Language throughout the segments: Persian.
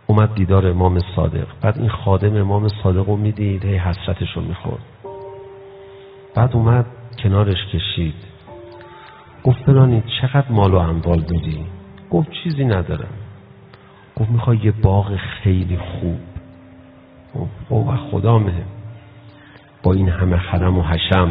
اومد دیدار امام صادق. بعد این خادم امام صادق رو میدید، هی حسرتش رو میخورد. بعد اومد کنارش کشید، گفت فلانی چقدر مال و اموال داری؟ گفت چیزی ندارم. گفت میخوای یه باغ خیلی خوب؟ خب خدامه با این همه حرم و حشم،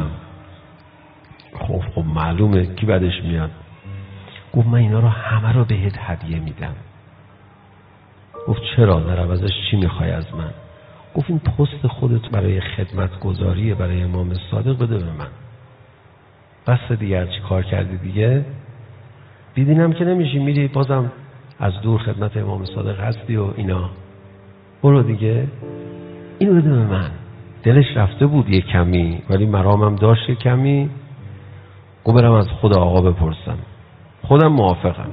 خب معلومه کی بعدش میاد. گفت من اینا رو همه رو بهت هدیه میدم. گفت چرا؟ در عوضش چی میخوای از من؟ گفت این پست خودت برای خدمت گذاری برای امام صادق بده به من. بس دیگه هرچی کار کردی دیگه، دیدینم که نمیشی، میری بازم از دور خدمت امام صادق هستی و اینا، برو دیگه اینو بده به من. دلش رفته بود یه کمی، ولی مرامم داشت یه کمی. گفت برم از خود آقا بپرسم، خودم موافقم.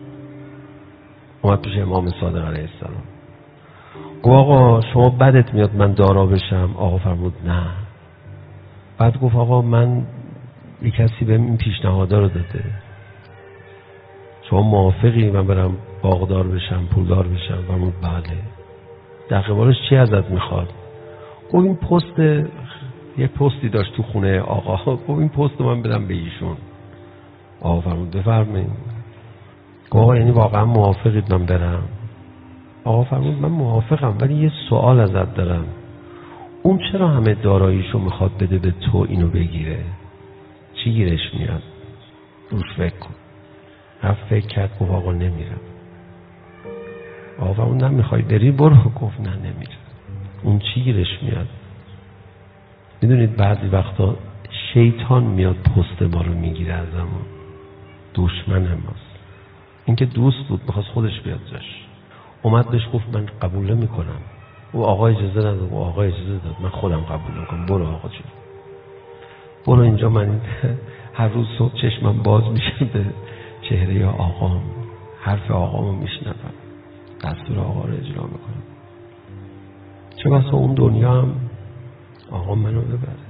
اومد پیش امام صادق علیه السلام، گفت آقا شما بدت میاد من دارا بشم؟ آقا فرمود نه. بعد گفت آقا من یه کسی بهم این پیشنهادا رو داده، شما موافقی من برم باغدار بشم، پولدار بشم؟ فرمود بله. در قبالش چی ازت میخواد؟ گفت این پست، یه پستی داشت تو خونه آقا، گفت این پست رو من بدم به ایشون. آقا فرمود بفرمایید. گفت آقا یعنی واقعا موافقید من برم؟ آقا فرمود من موافقم، ولی یه سوال ازت دارم، اون چرا همه داراییشو میخواد بده به تو اینو بگیره؟ چی گیرش میاد؟ روش فکر کن. رفت فکر کرد، گفت آقا نمیرم. آقا فرمود نمیخوای بری؟ برو. گفت نه نمیرم. اون چی گیرش میاد؟ میدونید بعضی وقتا شیطان میاد پست ما رو میگیره ازمون، دشمن ماست. این که دوست بود میخواست خودش بیاد جاش، اومد بهش گفت من قبول نمیکنم. او آقا اجازه نداد. او آقا اجازه داد. من خودم قبول میکنم. برو آقا جون، برو اینجا. من هر روز صبح چشمم باز میشه به چهره آقام، حرف آقامو میشنوم، دستور آقا رو اجرا میکنم. چه بسا اون دنیا هم آقا منو ببره.